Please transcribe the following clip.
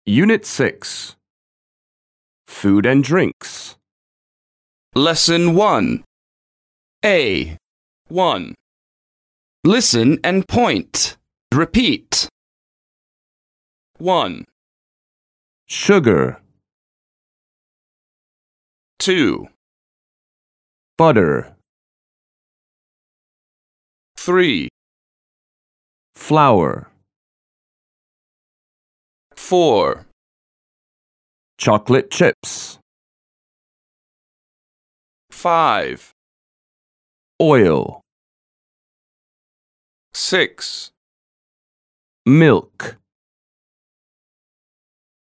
Unit 6. Food and Drinks. Lesson 1. A. 1. Listen and point. Repeat. 1, Sugar, 2, butter, 3, flour, 4, chocolate chips, 5, oil, 6, milk.